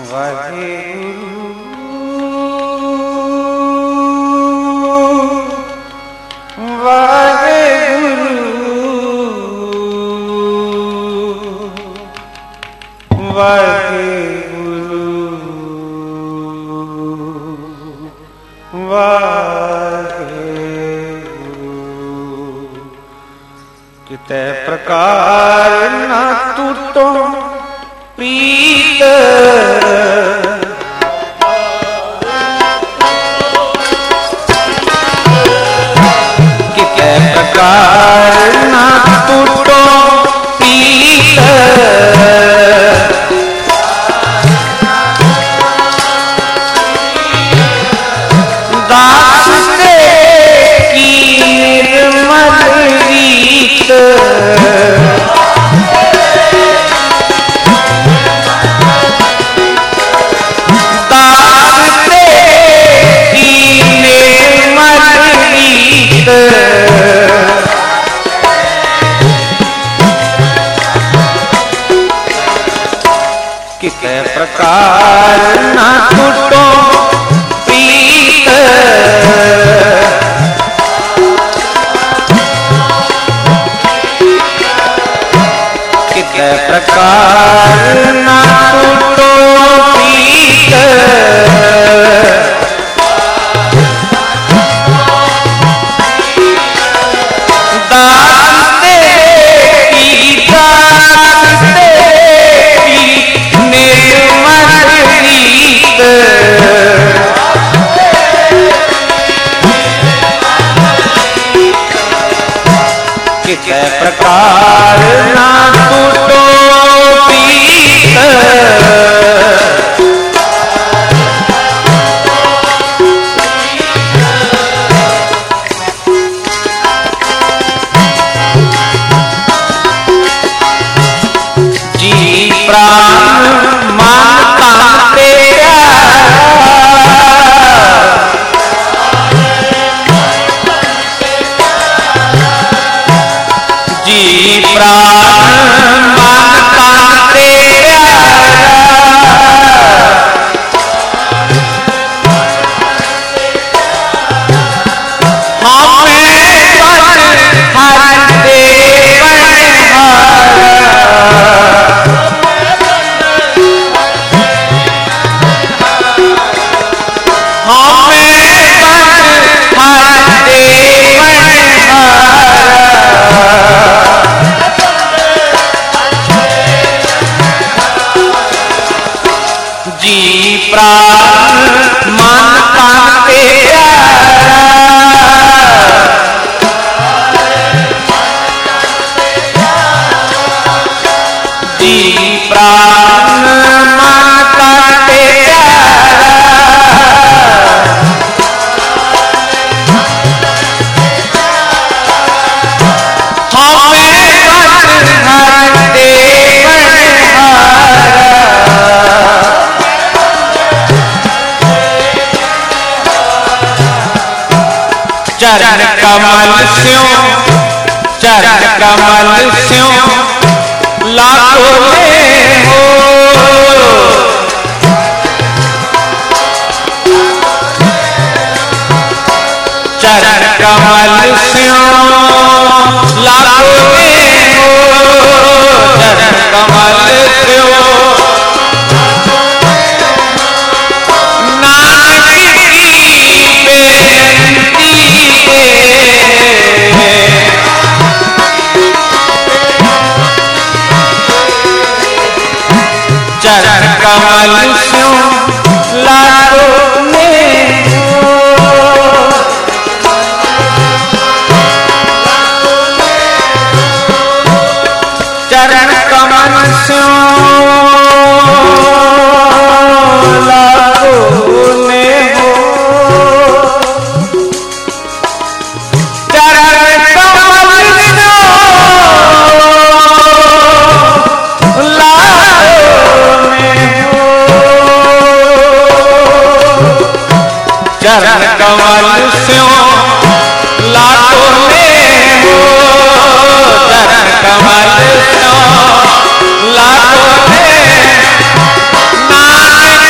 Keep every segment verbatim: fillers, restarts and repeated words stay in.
कितै प्रकार न टूटो प्रीत, कितै प्रकार न टूटो प्रीत, दास से की निर्मल रीत, दास से की निर्मल रीत, कितै प्रकार न टूटो प्रीत, कितै प्रकार न टूटो प्रीत, दास से की दास से की निर्मल रीत, कितै प्रकार न टूटो प्रीत, जी प्राण मन तन तेरा, जी प्राण मन तन तेरा, हमें बन हर देवन हारा, हमें बन हर देवन हारा, जी प्राण मन तन तेरा, जी प्राण मन तन तेरा, हमें बन हर देवन हारा, चरण कमल स्यों चरण कमल स्यों लाखो ले हो, चरण कमल स्यों लाखो ले हो, चरण कमल स्यों नानक की बेनती है, चरण कमल स्यों लाखो ले हो, चरण कमल स्यों लाखो ले हो, चरण कमल स्यों लाखो ले हो, चरण कमल स्यों लाखो ले हो, चरण कमल स्यों लाखो ले, नानक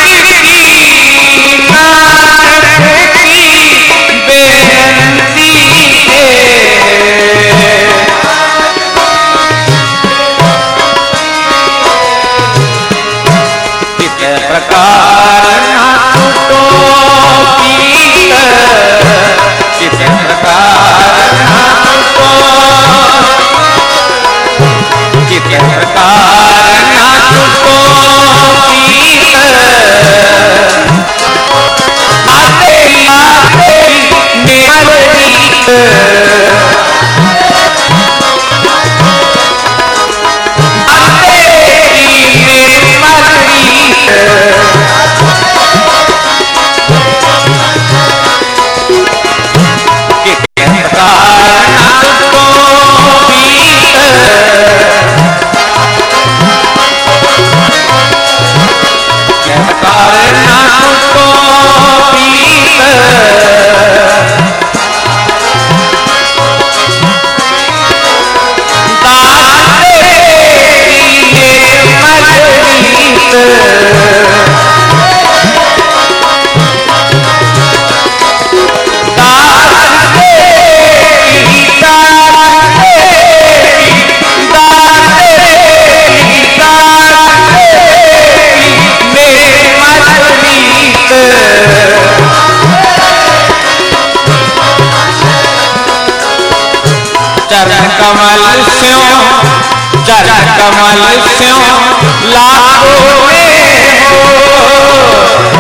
चरण कमल स्यों चरण कमल स्यों लाखों में हो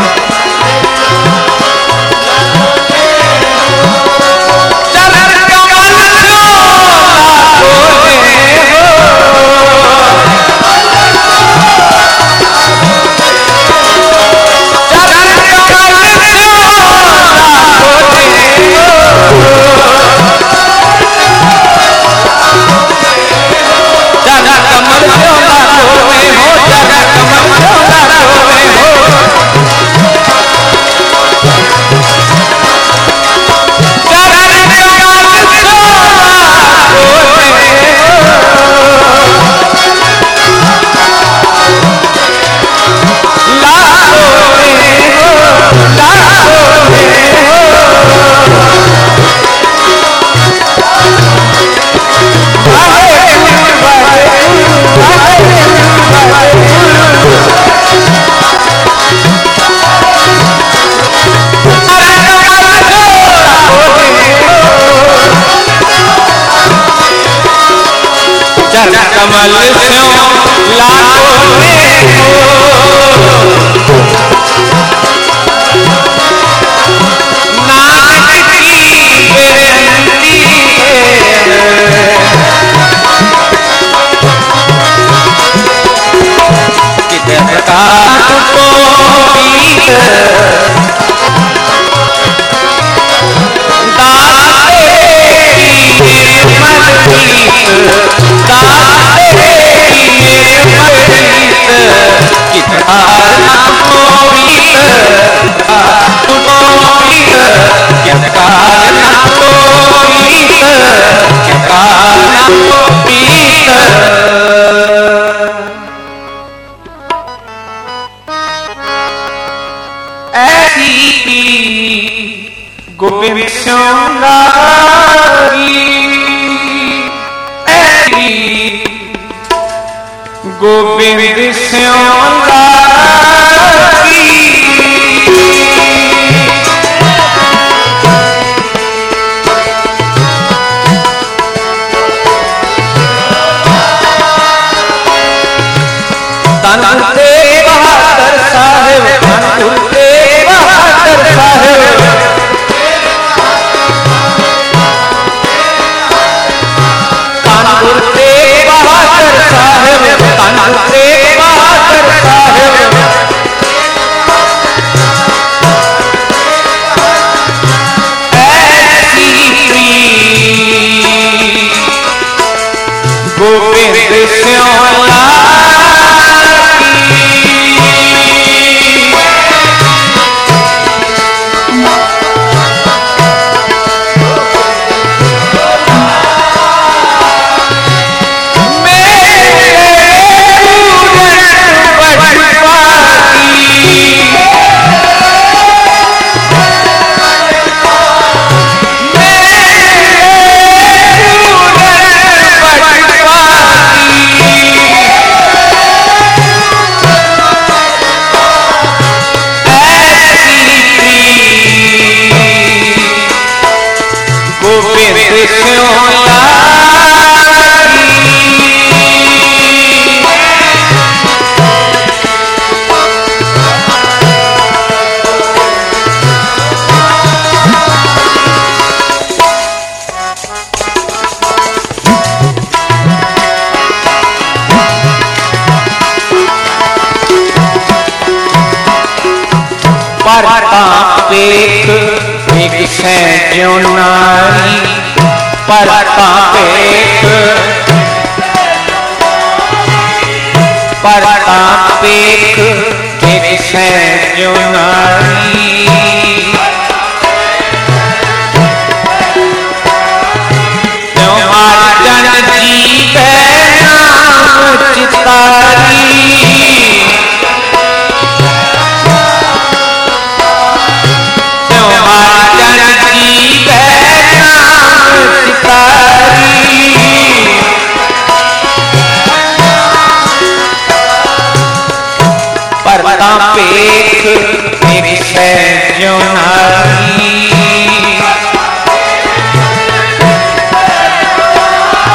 कमल स्यों लाखों में हो नानक की बेनती है कितने प्रकार को गोविंद स्यों लागी गोविंद स्यों लागी तन तेग बहादुर साहिब तन तेग बहादुर साहिब गोविंद स्यों पेख एक से ज्यों नारी परता पेख परता पेख एक से ज्यों नारी त्योहार जन जी नाम चितारी पेख एक से ज्यों नारी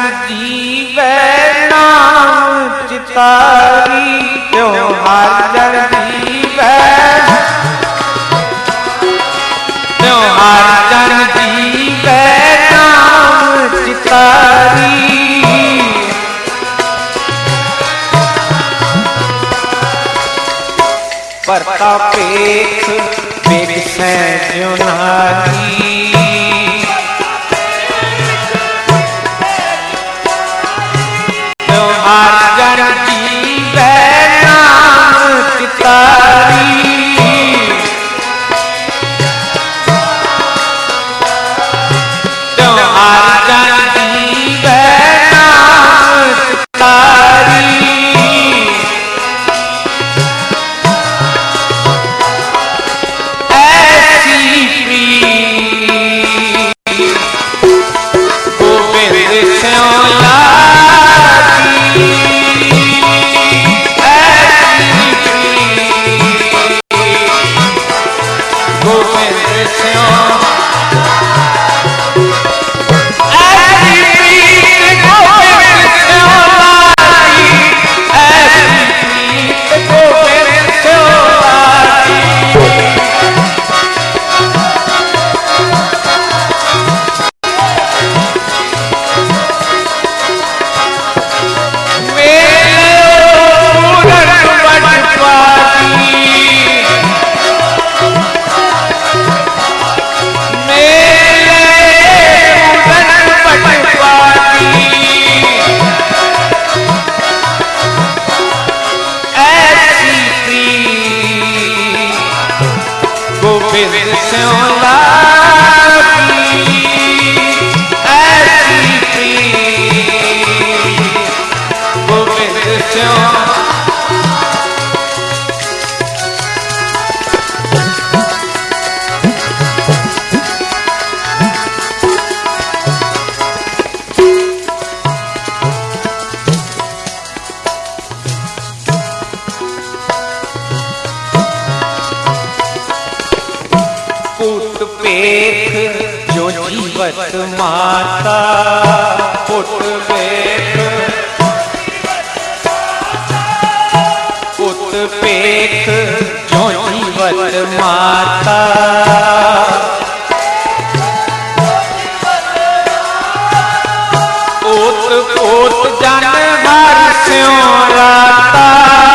जीवे नाम चितारी, क्यों हर जन जीवे, क्यों हर जन जीवे नाम चितारी। परतापेख बिगसै ज्यों नारी, क्यों हर जन जीवे नाम चितारी। क्यों हर जन जीवे नाम चितारी। गोविंद स्यों लागी ऐसी प्रीत, गोविंद स्यों पुट पेख जो जीवत माता, पुट पेख पुट पेख जो जीवत माता। पोत पोत जन हर स्यों राता,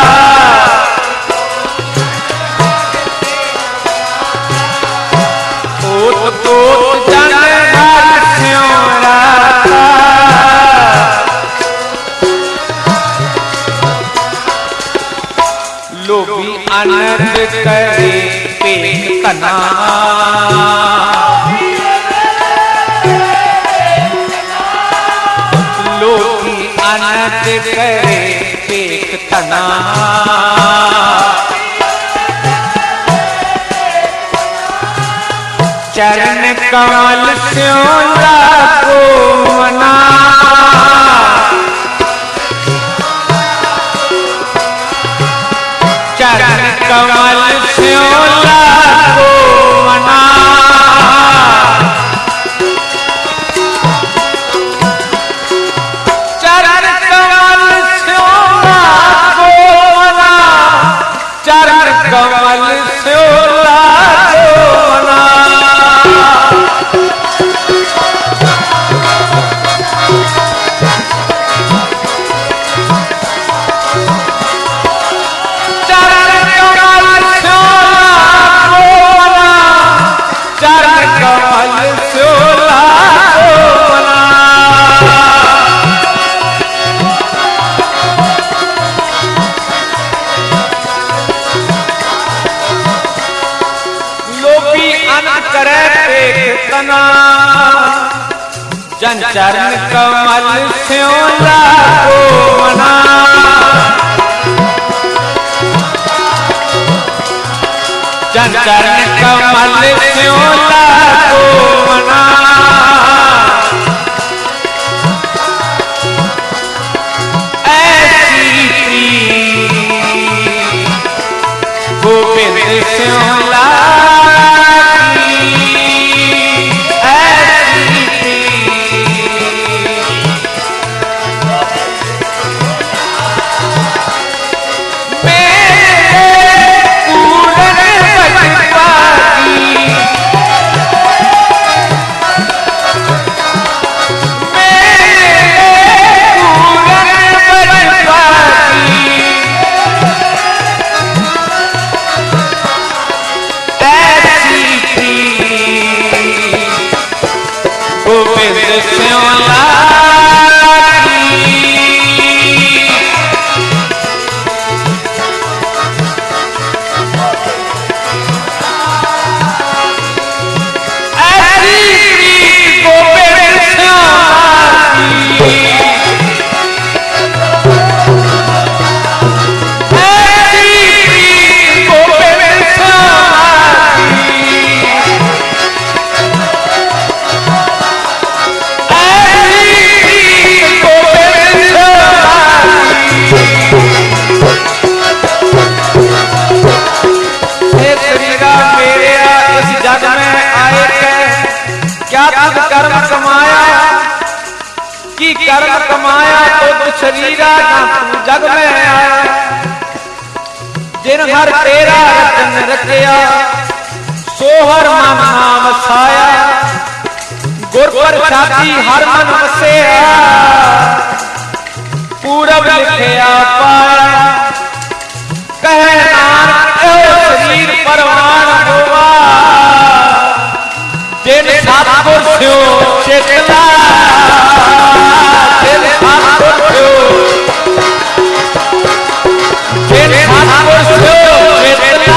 पोत जन हर स्यों राता। लोभी आनंद करे पेख तना, लोभी आनंद करे पेख तना। चरण कमल स्यों लागो मना, चरण कमल स्यों लागो मना। चरण कमल स्यों लागो मना, चरण कमल स्यों लागो मना। जन चरण कमल स्यों लागो मना, जन चरण कमल स्यों लागो मना। ऐसी प्रीत गोविंद स्यों माया तो शरीरा ना तू जग में आया। जिन हर तेरा रतन रखिया सोहर मन नाम साया। गुर प्रसादी हर मन वसिया पूरब लिखिया पाया। कहे नानक एहो शरीर परवान होवा जिन सतगुर स्यो चेतला। जिन सतगुर स्यो जिन सतगुर स्यो चेतला।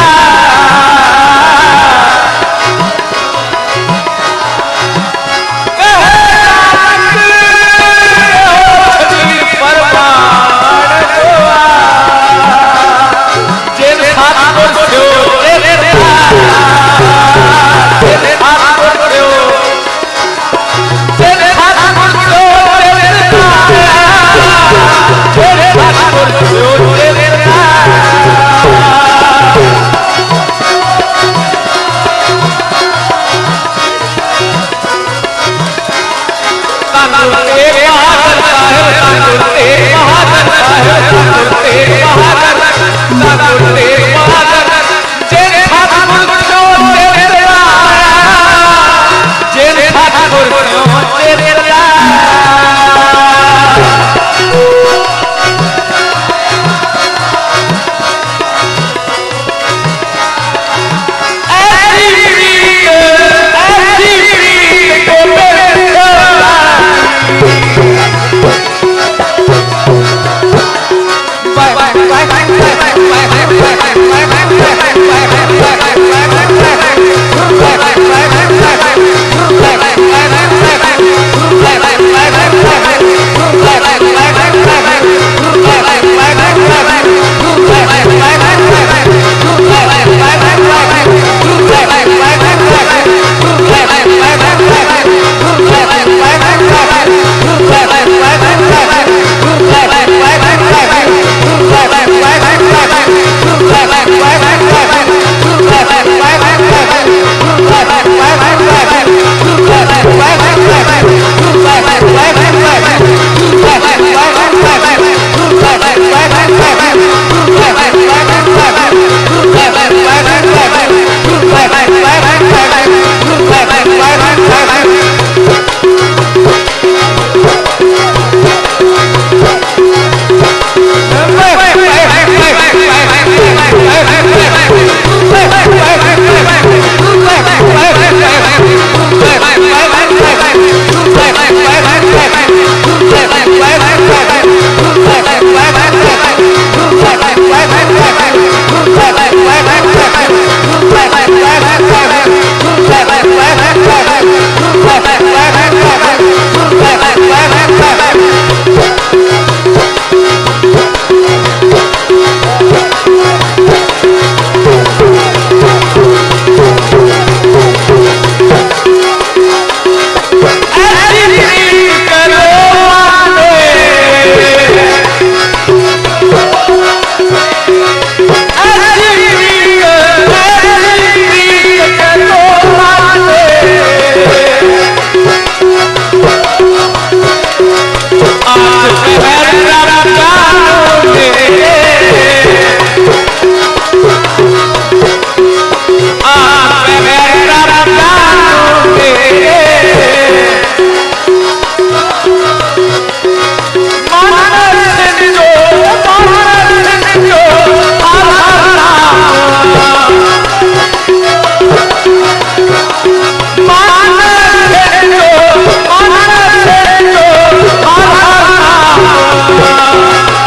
मान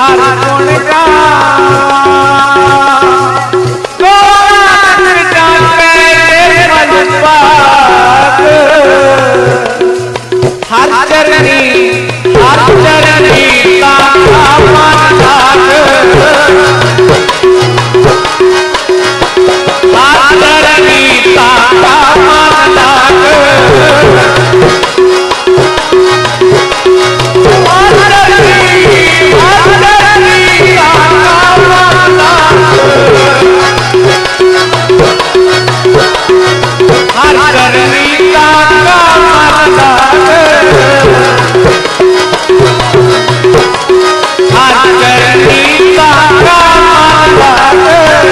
हर गुण हर चरनी हर चरनी ताका मन लाग हर चरनी ताका मन लाग हर चरनी हर चरनी ताका मन लाग हर चरनी ताका मन लाग हर चरनी ताका मन लाग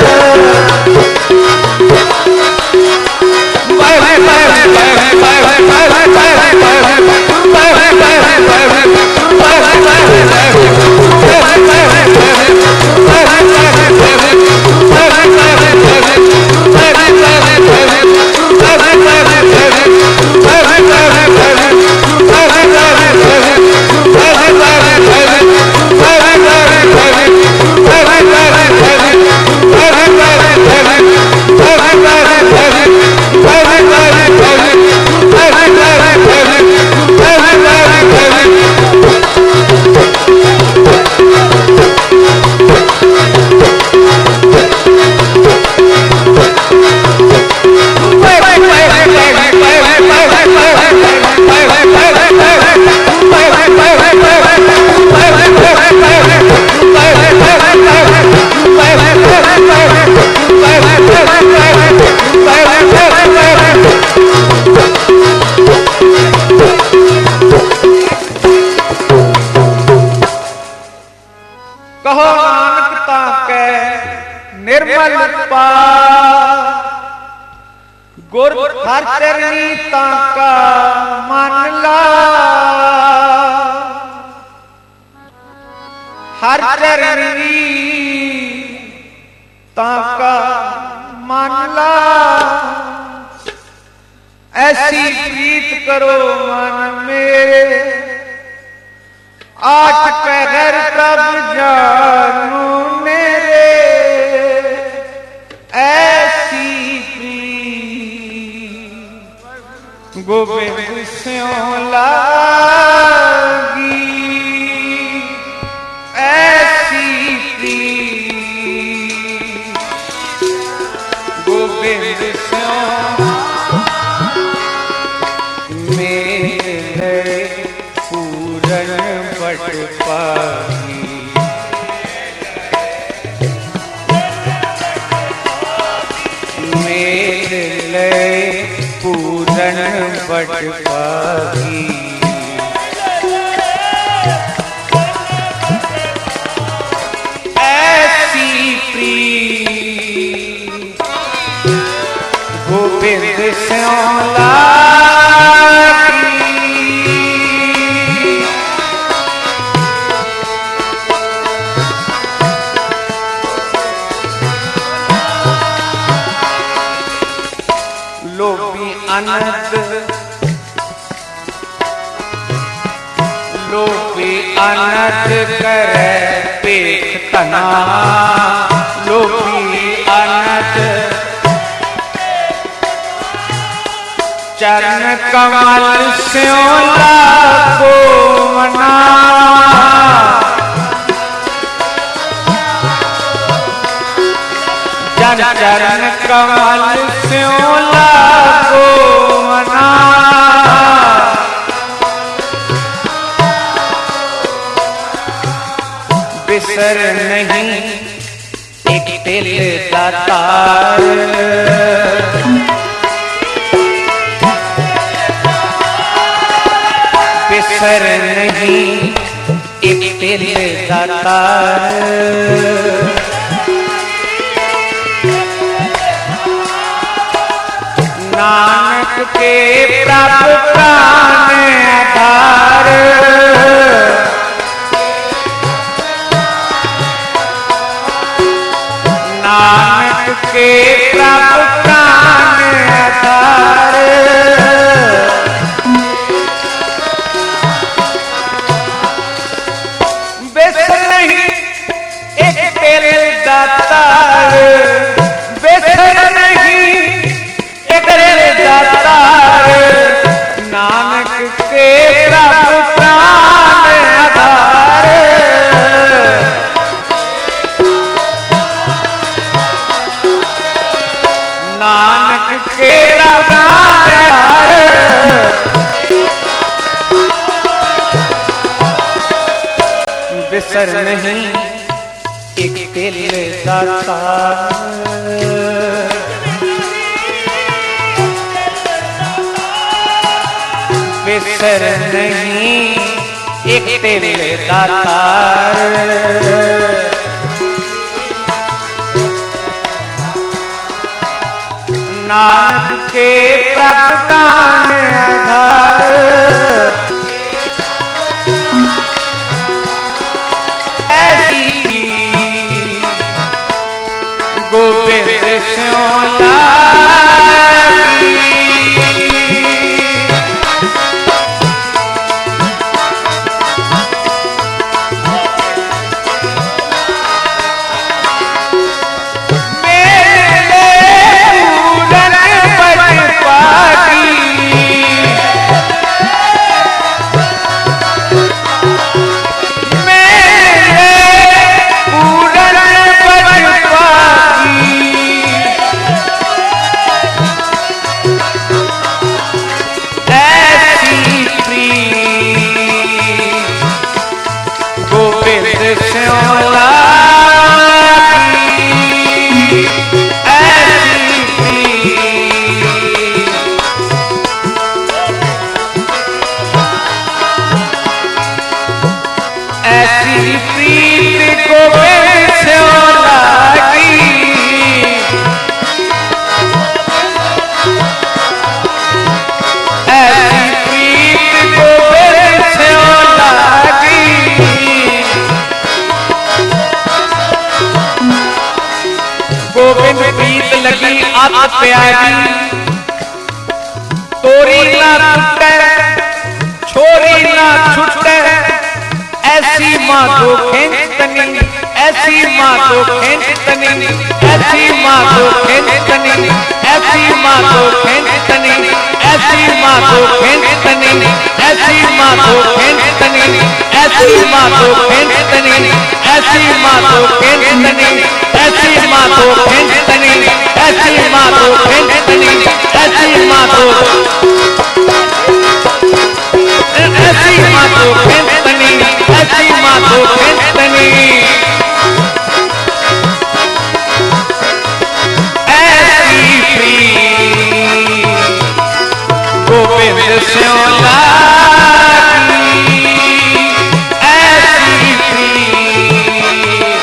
कहो नानक ताकै निर्मल पार गुर हर चरनी ताका मन लाग हर चरनी ताका मन लाग ऐसी प्रीत करो मन मेरे आठ पहर तब जानू मेरे ऐसी प्रीत गोविंद स्यों लागी ऐसी प्रीत गोविंद स्यों मेरे पूरन बट पागी मेरे ले पूरन बट पागी ऐसी प्रीत गोविंद स्यों लागी लोभी अनंत लोभी अनंत करे पेख तना लोभी अनंत चरण कमल स्यों लागो मना जन चरण कमल स्यों लागो मना बिसर नहीं एक तिल दातार बिसर नहीं एक तिल दातार नानक के प्रभु प्राण आधार नानक के प्रभु प्राण आधार बिसर नहीं बिसर नहीं एक दिल दाता, बिसर नहीं एक दिल दाता। नानक के प्रगटान आधार, ऐसी गोविंद स्यों लागी। गोविंद प्रीत लगी आत प्यारी, तोरी ना टूटे छोरी ना छूटे, ऐसी माँ को खेचतनी, ऐसी माँ को खेचतनी, ऐसी माँ को खेचतनी, ऐसी माँ को खेचतनी, ऐसी माँ को खेचतनी, ऐसी माँ को खेचतनी, ऐसी माँ को खेचतनी, ऐसी माँ को खेचतनी, ऐसी माँ को खेचतनी, ऐसी माँ को खेचतनी, ऐसी माँ को ऐसी माँ को खेचतनी, ऐसी माँ को खेचतनी, ऐसी प्रीत गोविंद स्यों लागी, ऐसी प्रीत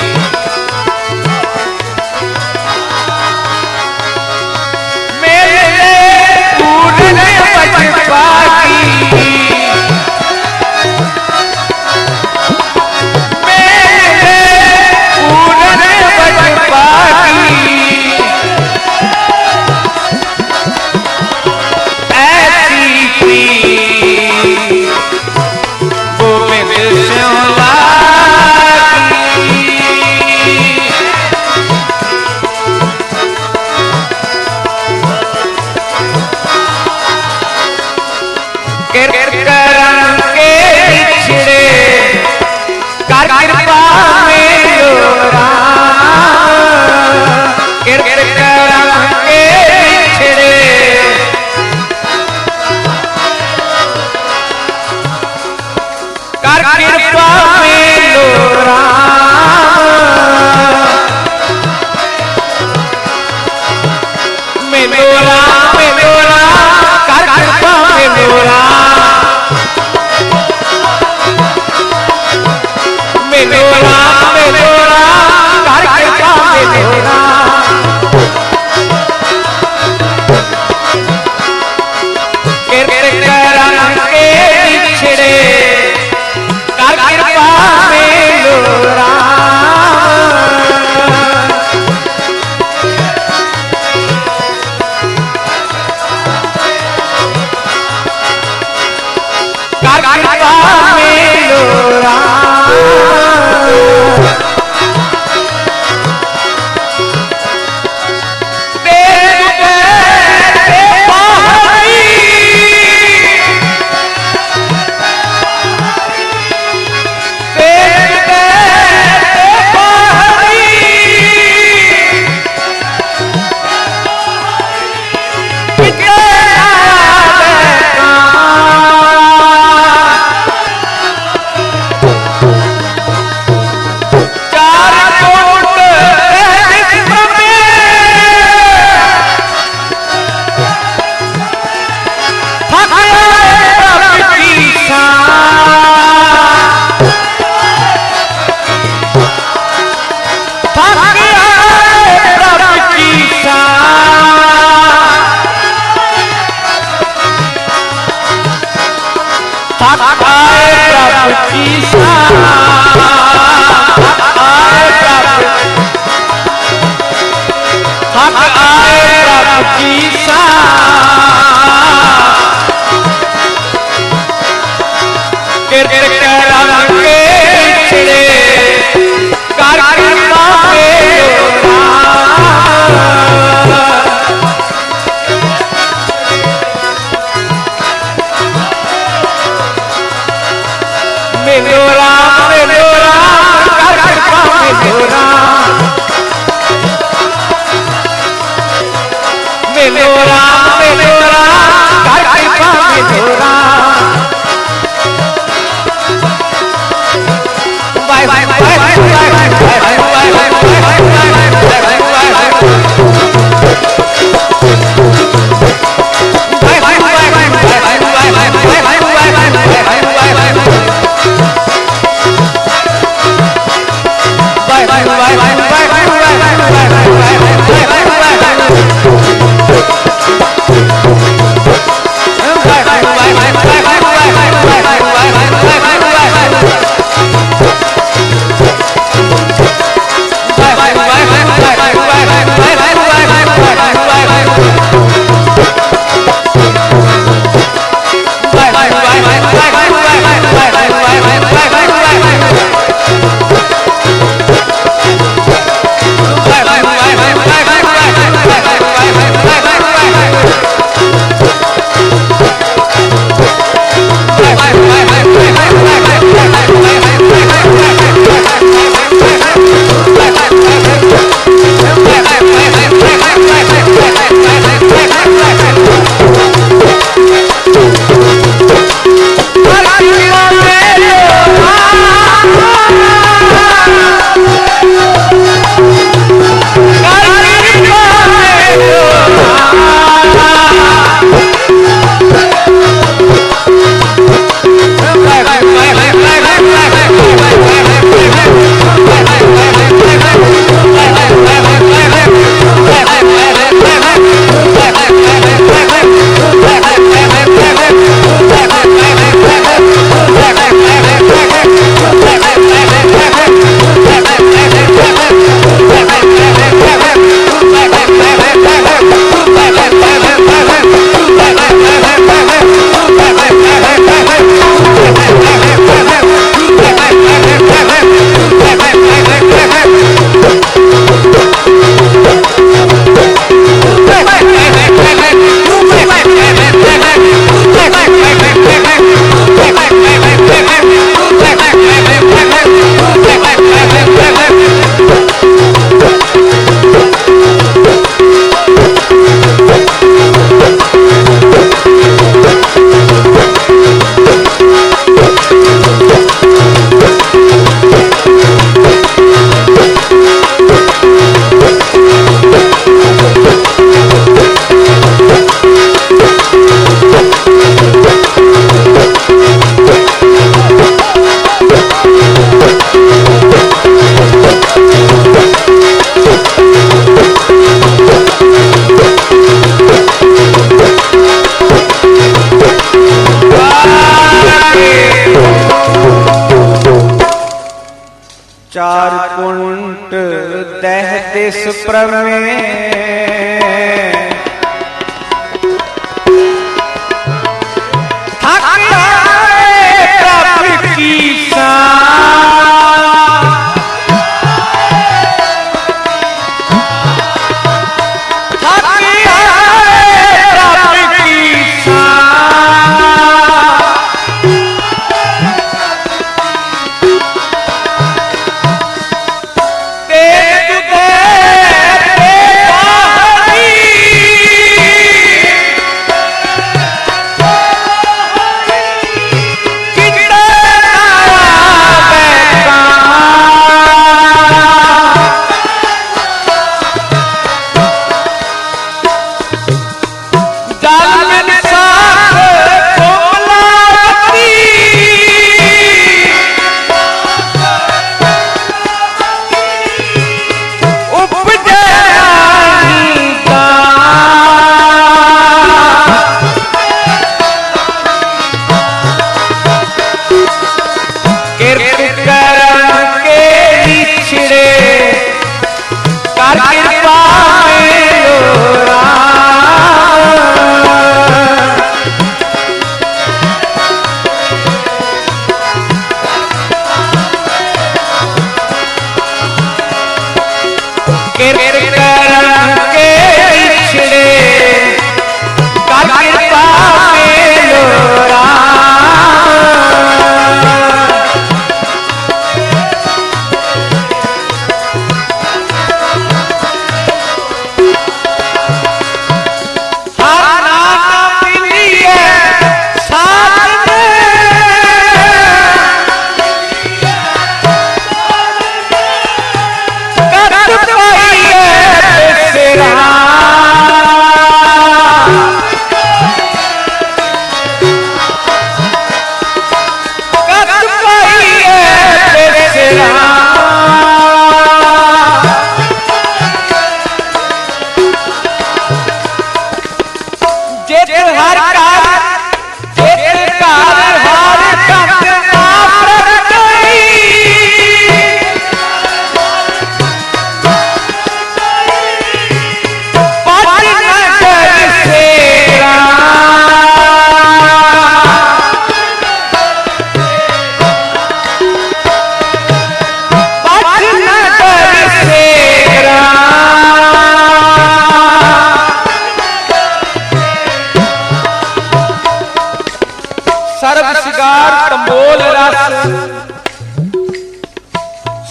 मेरे पूरन बच पागी, कर कृपा में लो की शान आए प्रभु हक आए प्रभु की शान किरत करम के छिड़े कर कृपा के मिलो राम मिलो राम कर कृपा मिलो राम मिलो राम मिलो राम कर कृपा मिलो Ram bye bye bye bye bye bye bye bye चार कुंट दह दिस प्रमे थक आए प्रभु की शान थक आए प्रभु की शान तेज दे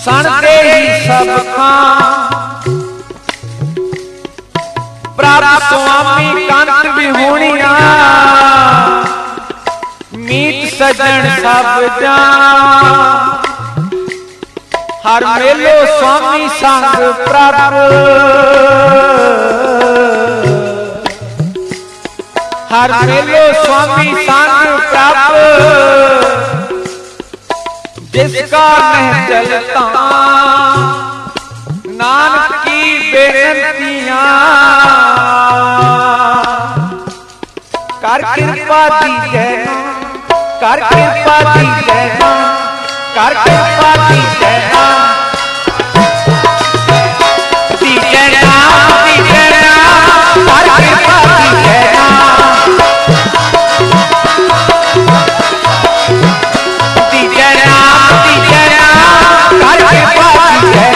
सणते ही सब खां प्राप्त स्वामी कांत विहुणिया मीत सजन सब जान हर मेलो स्वामी संग प्राप्त हर मेलो स्वामी संग प्राप्त जिसका नहीं चलता नानक की बेनतियां कर कृपा दीजै कर कृपा दीजै कर कृपा दीजै दीजै नाम दीजै नाम कर कृपा दीजै दीजै नाम दीजै नाम कर कृपा दीजै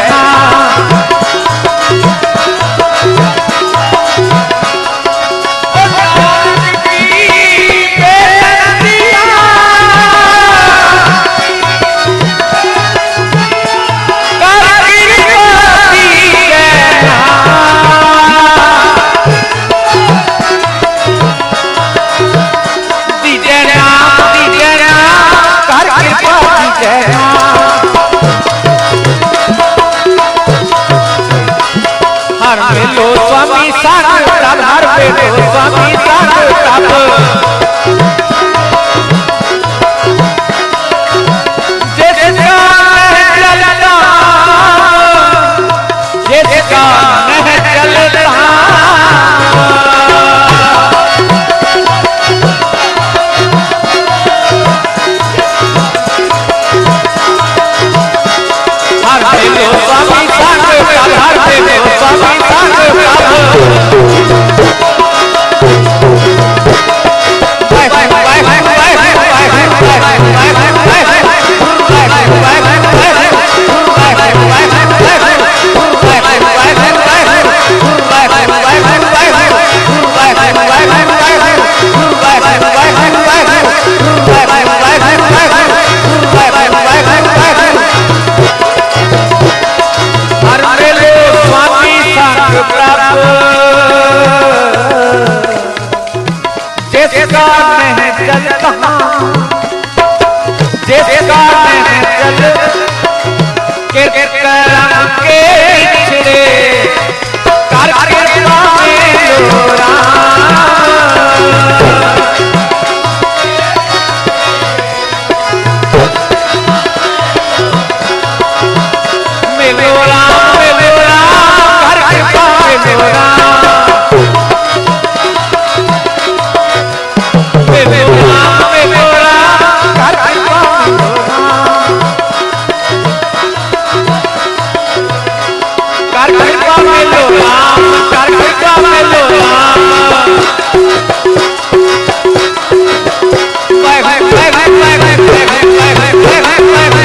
हर मेलो स्वामी संग प्रभ हर मेलो स्वामी संग प्रभ जिसका नहीं चलता जिसका नहीं चलता हर मेलो स्वामी संग प्रभ हर मेलो स्वामी जिसका नहीं चलता जिसका नहीं चल के करम के बिछड़े कर कृपा मेलो राम मेलो राम मेलो राम कर कृपा मेलो राम कर कृपा मेलो राम कर कृपा मेलो Ram bye bye bye bye bye bye bye bye bye bye bye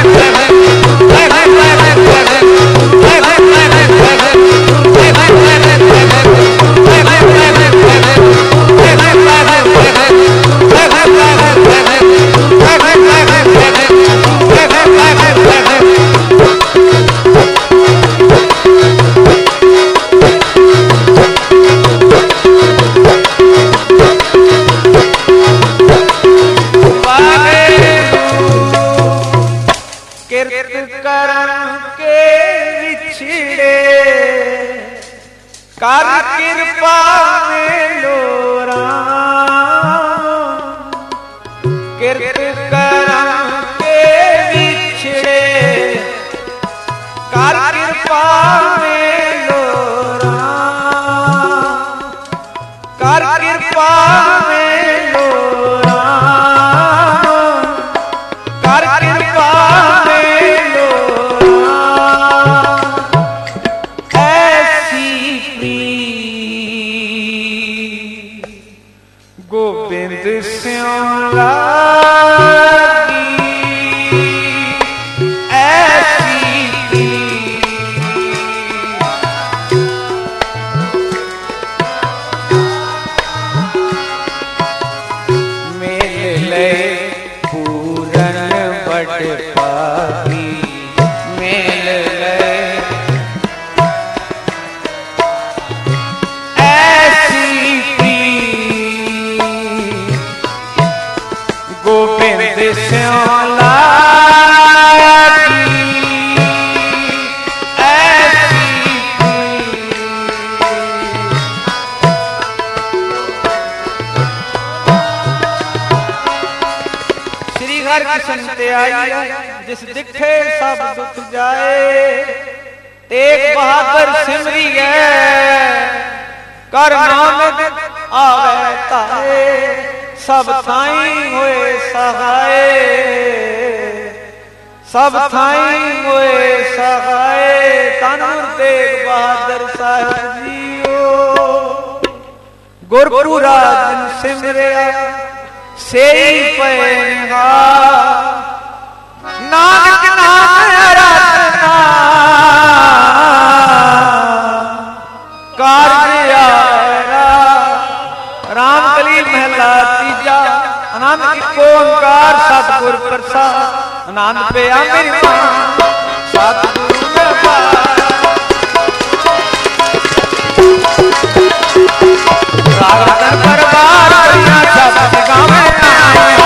कर कृपा मेलो राम कृत करम के बिछड़े कर कृपा मेलो राम कर कृपा मेलो राम कर कृपा मेलो राम ऐसी आई, जिस दिखे सब दुख जाए। तेग बहादुर सिमरी है, कर नानक आवे ताए। सब थाई होए सहाय, सब थाई होए सहाय। धन तेग बहादुर साहिब जीओ। गुरपुरा जिन सिमरिया सेई पे निहार। नानक नाम रतना कार्य आया। राम कलील महला तीजा। आनंद इको ओंकार सतगुर प्रसाद। आनंद पे आ मेरी मां सतगुरु में पाया। राग रतन परवार करिया शब्द गावे नाया।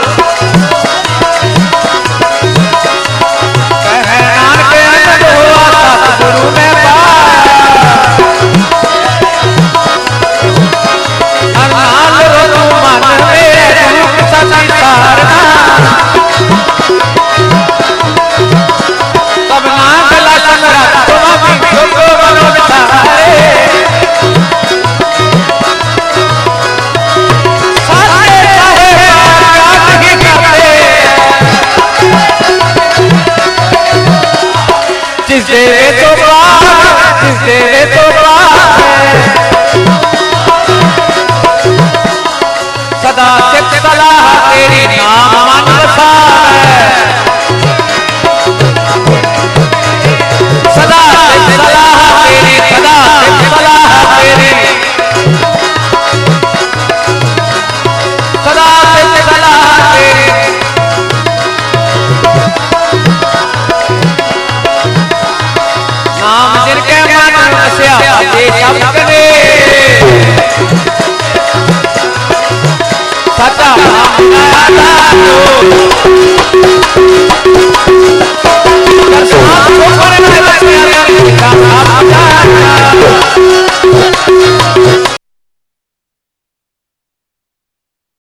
कहे नानक अनंद हुआ सतगुरु में पाया। नाल रोलू मन मेरे रूप सती तारना। तब नाग लसन रख तुम भी बनो बिठाए। जिस देवे तो पार, जिस देवे तो पार। सदा सिख सलाह तेरी नाम मन वसाए। सदा सिख सलाह तेरी, सदा सिख सलाह तेरी। सदा सिख सलाह तेरी। नाम जिनके मन वस्या ते शब्द कने। सचा नाम गाया